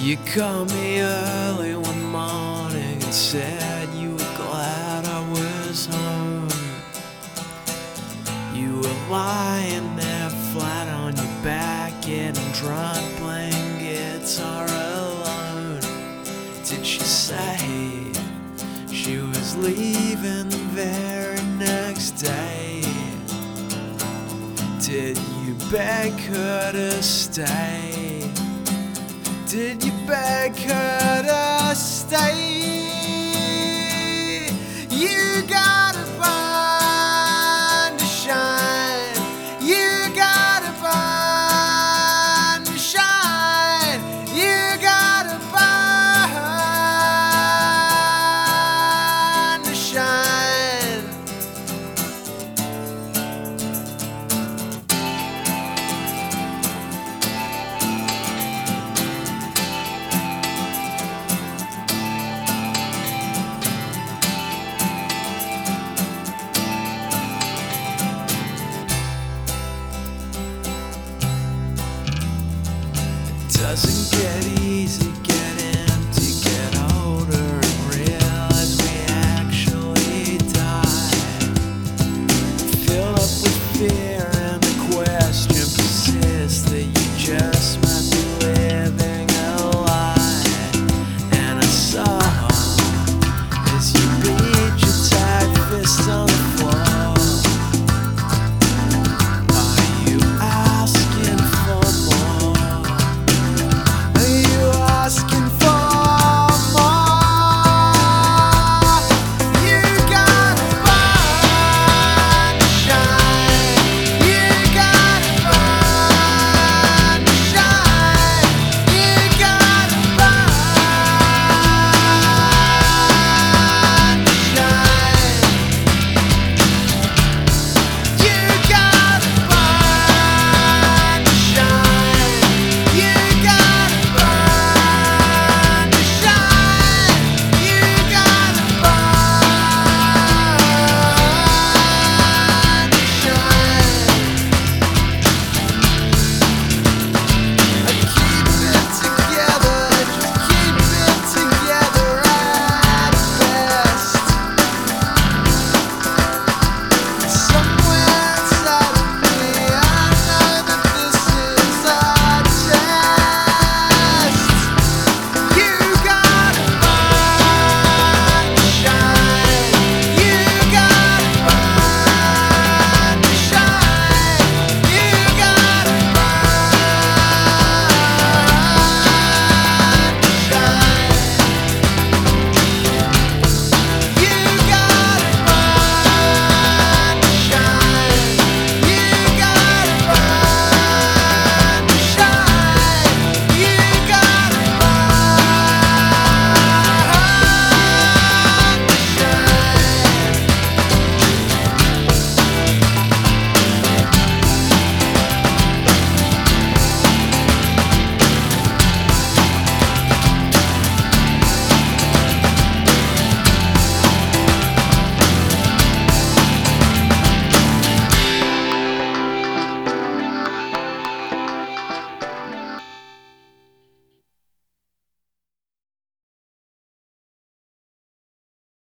You called me early one morning and said you were glad I was home. You were lying there flat on your back, getting drunk, playing guitar alone. Did she say she was leaving the very next day? Did you beg her to stay? Did you beg her to stay? You gotta find a shine. You gotta find a shine. You gotta find a shine. Doesn't get easy